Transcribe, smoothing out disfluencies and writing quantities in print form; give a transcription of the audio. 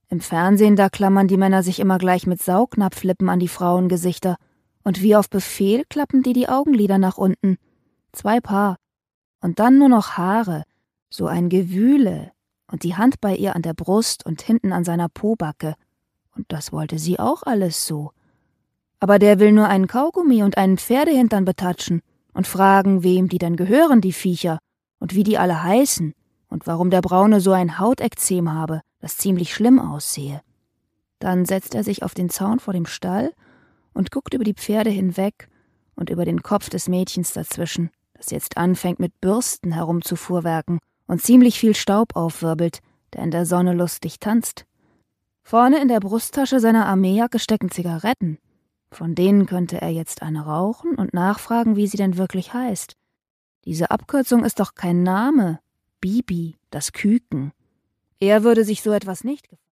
Im Fernsehen, da klammern die Männer sich immer gleich mit Saugnapflippen an die Frauengesichter. Und wie auf Befehl klappen die Augenlider nach unten. 2 Paar. Und dann nur noch Haare. So ein Gewühle. Und die Hand bei ihr an der Brust und hinten an seiner Pobacke. Und das wollte sie auch alles so. Aber der will nur einen Kaugummi und einen Pferdehintern betatschen und fragen, wem die denn gehören, die Viecher, und wie die alle heißen und warum der Braune so ein Hautekzem habe, das ziemlich schlimm aussehe. Dann setzt er sich auf den Zaun vor dem Stall und guckt über die Pferde hinweg und über den Kopf des Mädchens dazwischen, das jetzt anfängt mit Bürsten herumzufuhrwerken und ziemlich viel Staub aufwirbelt, der in der Sonne lustig tanzt. Vorne in der Brusttasche seiner Armeejacke stecken Zigaretten. Von denen könnte er jetzt eine rauchen und nachfragen, wie sie denn wirklich heißt. Diese Abkürzung ist doch kein Name. Bibi, das Küken. Er würde sich so etwas nicht gefallen.